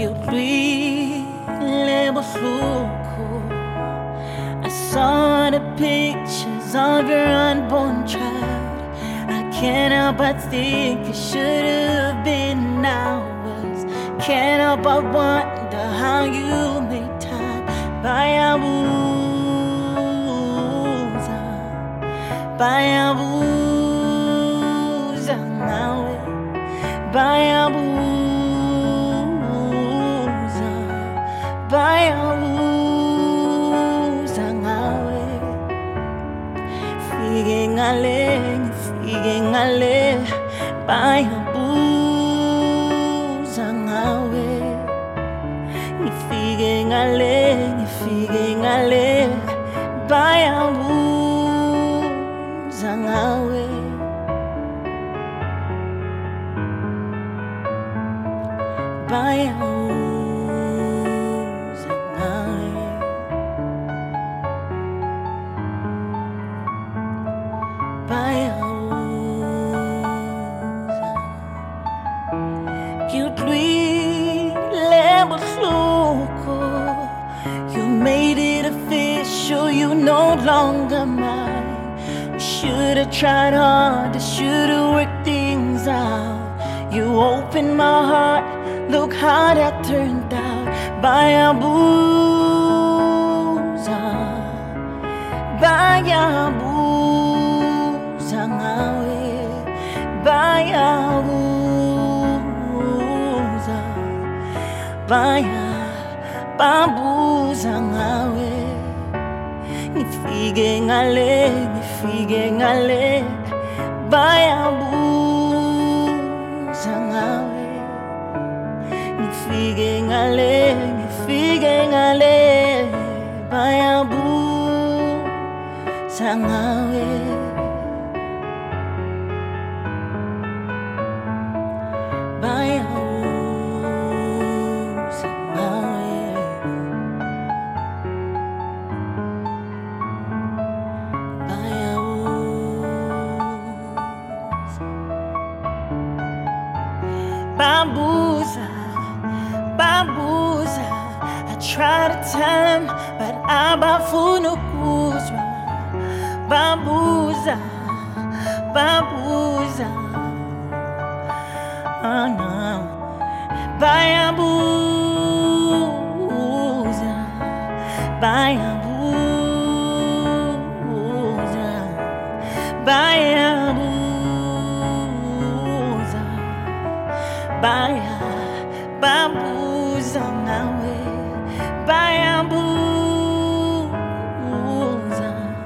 Ngiyudlile buhlungu. I saw the pictures of your unborn child. I can't help but think it should have been ours. Can't help but wonder how you made time. Bayabuza nawe, bayabuza ngawe. Fike ngale, bayabuza ngawe. Ngifike ngale, bayabuza ngawe. Bayabuza ngawe. Bayabuza. Ngiyudlile buhlungu. You made it official, you no longer mine. We should've tried harder, should've worked things out. You opened my heart, look how that turned out. Bayabuza, bayabuza ngawe. Bayabuza, bayabuza ngawe. Ngifike ngale, bayabuza ngawe. Ngifike ngale, bayabuza ngawe. Bayabuza ngawe. Bambuza, I try to tell him, but abafuna ukuzwa. Bambuza, oh no. Bayabuza, bayabuza nawe. Bayabuza,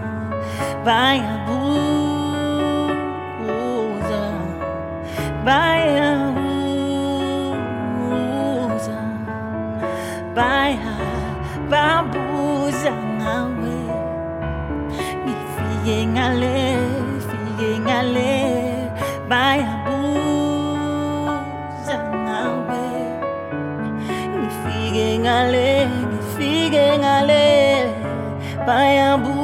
bayabuza nawe. Ngifike ngale, bayabuza nawe. Ngifike ngale, bayabuza.